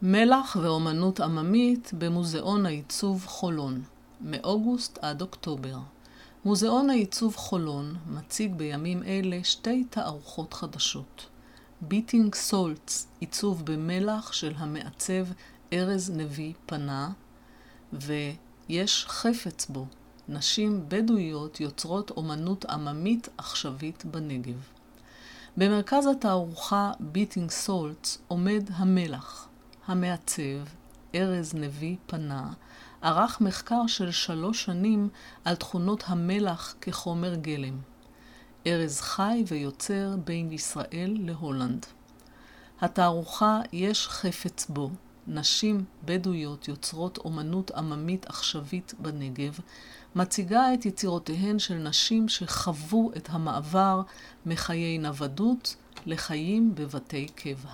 מלח ואומנות עממית במוזיאון העיצוב חולון, מאוגוסט עד אוקטובר. מוזיאון העיצוב חולון מציג בימים אלה שתי תערוכות חדשות. ביטינג סולטס, עיצוב במלח של המעצב ארז נביא פנה, ויש חפץ בו, נשים בדואיות יוצרות אומנות עממית עכשווית בנגב. במרכז התערוכה ביטינג סולטס עומד המלח. המעצב, ארז נביא פנה, ערך מחקר של 3 שנים על תכונות המלח כחומר גלם. ארז חי ויוצר בין ישראל להולנד. התערוכה יש חפץ בו, נשים בדואיות יוצרות אומנות עממית עכשווית בנגב, מציגה את יצירותיהן של נשים שחוו את המעבר מחיי נוודות לחיים בבתי קבע.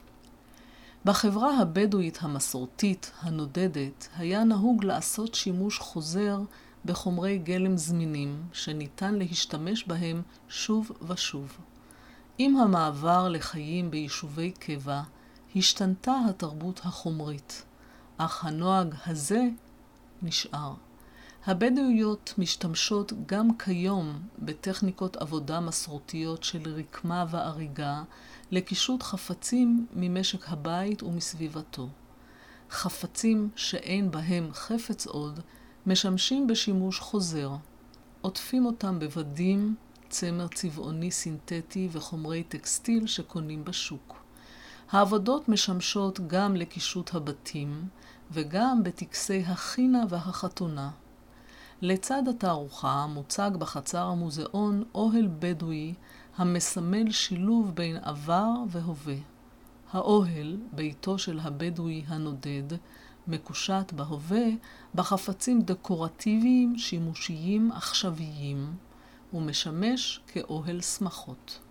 בחברה הבדואית המסורתית הנודדת היה נהוג לעשות שימוש חוזר בחומרי גלם זמינים שניתן להשתמש בהם שוב ושוב. עם המעבר לחיים ביישובי קבע השתנתה התרבות החומרית, אך הנוהג הזה נשאר. הבדואיות משתמשות גם כיום בטכניקות עבודה מסורתיות של רקמה ואריגה לקישוט חפצים ממשק הבית ומסביבתו. חפצים שאין בהם חפץ עוד משמשים בשימוש חוזר. עוטפים אותם בבדים, צמר צבעוני סינתטי וחומרי טקסטיל שקונים בשוק. העבודות משמשות גם לקישוט הבתים וגם בטקסי החינה והחתונה. לצד התערוכה מוצג בחצר המוזיאון אוהל בדואי המסמל שילוב עבר עבר והווה. האוהל, ביתו של הבדואי הנודד, מקושט בהווה בחפצים דקורטיביים שימושיים עכשוויים ומשמש כאוהל שמחות.